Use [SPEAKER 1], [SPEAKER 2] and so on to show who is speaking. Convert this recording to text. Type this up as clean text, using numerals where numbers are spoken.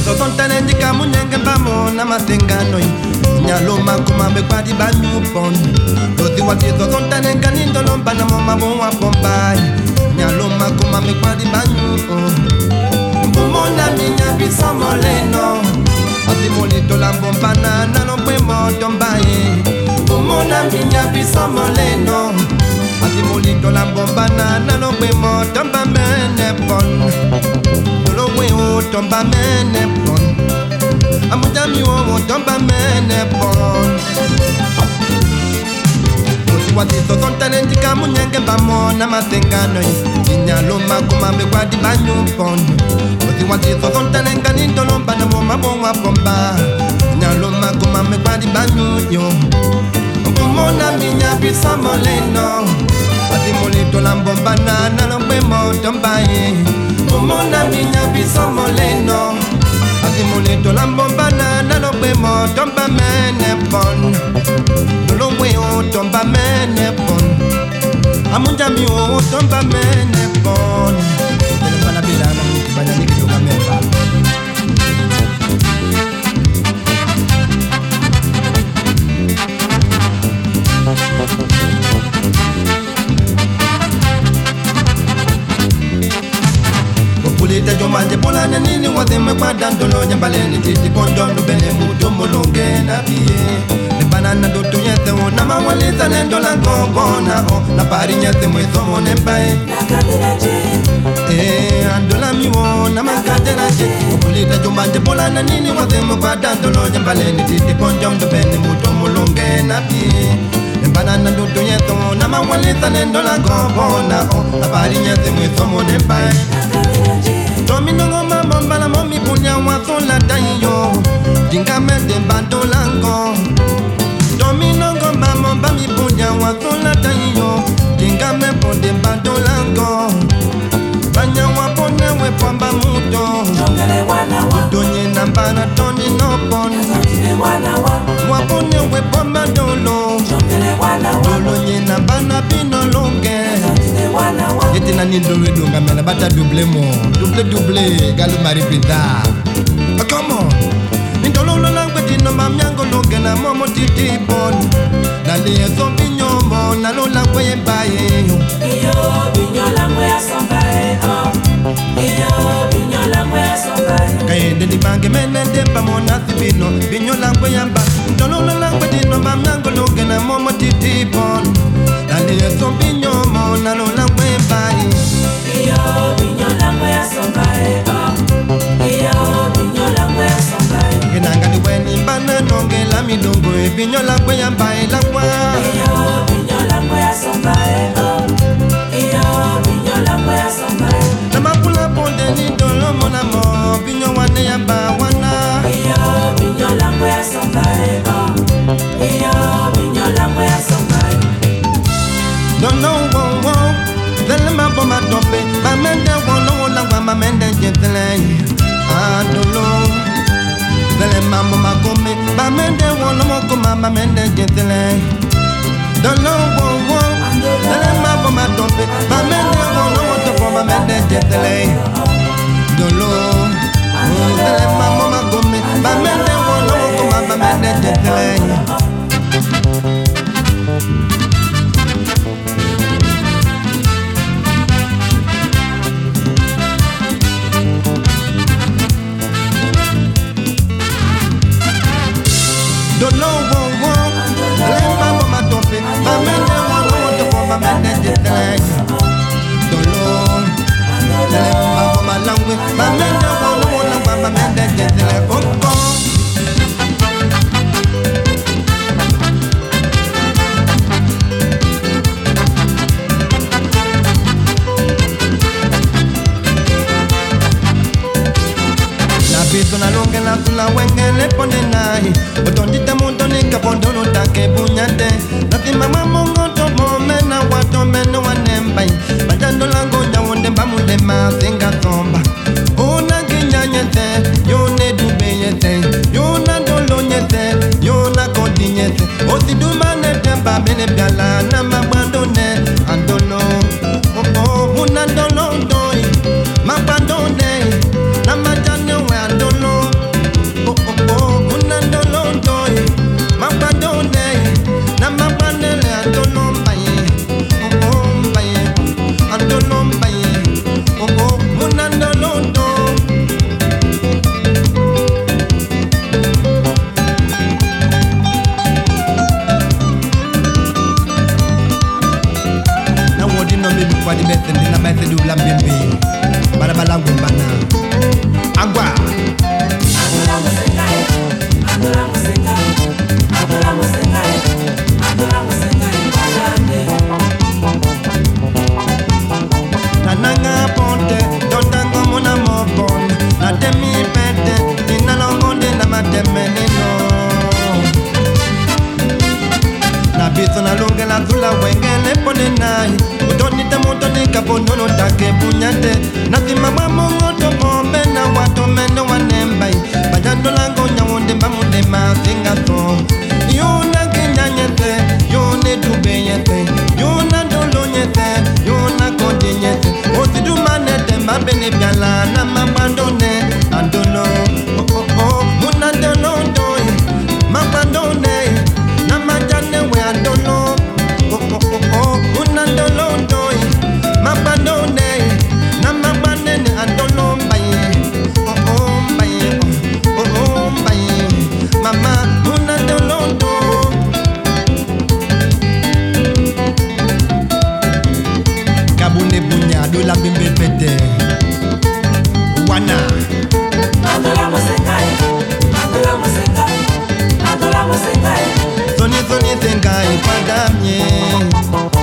[SPEAKER 1] watizo zontane njika munyenge mbamo na matengano nyaloma kuma bekwadi banyupon Lodi watizo zontane ganindo lomba na moma mwa pombai nyaloma kuma bekwadi banyupon Mbumona minya bisamoleno Ati molito la bombana na no pwe motombaye Mbumona minya bisamoleno Ati molito la bombana na no pwe motomba mene pon Dolo we o tomba mene pon Amujami o tomba mene pon Watizo zontane njika munyenge mbamo na matengano Inyaloma kumambe kwa di banyupon Watizo zontane nganindo lomba na moma mwa pomba Inyaloma kumambe kwa di banyuyo Mbumona minya bisa moleno Wati molito la mbomba na lombe motombaye Mbumona minya bisa moleno Wati molito la mbomba na lombe motomba mene pon Dolo we o tomba mene pon Amunja mi o tomba mene pon Dele pala bilana Banya niki toka mepa Populita jomanje pola na nini Wazime kwa dandolo Nyambaleni titi pondo Nubele muto molonge na biye Banana do to yete o na mawaliza nendo la gogona o na pari nyete mwezo mone bae andola mi o na makatera je Populita jomanje pola na nini Wazime kwa dandolo Nyambaleni titi pondo Nubele muto molonge na biye Banana do to yete o na mawaliza nendo la gogona o na pari nyete mwezo mone bae Domino ngoma mbala momi punya wasola dayo Dinga mende bandolango Domino ngoma momba mi punya wasola dayo Dinga me ponde bandolango Banya wapone we pamba muto Donye nambana toni nopon Wapone we pamba dolo Dolo nye nambana pino longe Yeti na nindolo edonga mela bata double mo Double galu mari prida Come on Nindolo lo langwe dino mamnyango longe na momo titi bon Na liye son pinyombo na lo langwe yembaye
[SPEAKER 2] Iyo binyo langwe asombaye Iyo binyo langwe asombaye
[SPEAKER 1] Kayende di bange menende pa mona tibino Binyo langwe yamba Nindolo lo langwe dino mamnyango longe na momo titi bon Na liye son pinyombo na lo langwe yembaye
[SPEAKER 2] Iyo binyo langwe asombaye Iyo binyo langwe asombaye
[SPEAKER 1] Kenanga ni weni mbana nonge la midongo Binyo langwe yambaye langwa
[SPEAKER 2] Iyo binyo langwe asombaye Iyo binyo langwe asombaye
[SPEAKER 1] Na mapula ponde ni dolo mona mo Binyo wane yamba wana
[SPEAKER 2] Iyo binyo langwe asombaye Iyo binyo langwe asombaye
[SPEAKER 1] Dono wo wo Dele mambo matope Mamende wono langwa mamende jetele Adolo Dele mambo makome Mamende wono mokoma mamende jetele Dono wo wo Dele mambo matope Mamende wono motopo mamende jetele Dolo Dele mambo makome Mamende wono mokoma mamende jetele Don't know what Let mambo matope Mamende wono motopo mamende jetele Dolo Dele mambo malangwe Mamende wono motopo mamende jetele Koko Biso na longe la tula wenge le pone nai Otondite mundo nika pondo no take bunyate Nati mama mongo to momena wato meno wanembai Bajando lango ja wonde mbamule mazinga somba Una ginya nyete, yone dube yete Yona dolo nyete, yona kodi nyete Oti dumane temba bene biala na mabandone Andolo, una dolo doi Mabandone Na majane we andolo no me bi kwa di bete ndi na bete du la bembe bara balangu mbana agwa
[SPEAKER 2] Adola musengai, adola musengai, adola musengai, adola musengai balande.
[SPEAKER 1] Nananga ponte dondango mona mopon na temi pete inalongonde na matemenino na bito na longe la dula wengele pone nai udoni temoto ni kaponono take punyate na timama mongoto bombe na wato meno wanembai bajando lango nyawonde bamude masingato yona kinyanyete yone dubeyete yona dolonyete yona kondinyete osidu manete mabene byala na mabandone andolo oh oh oh munandolo doi mabandone na majane we andolo oh oh oh oh munandolo doi mabandone na mabandene andolo baye oh oh baye oh oh baye mama munandolo doi kabune bunya do la bimbe pete wana
[SPEAKER 2] Adola musengai, adola musengai, adola musengai.
[SPEAKER 1] Soni sengai padamye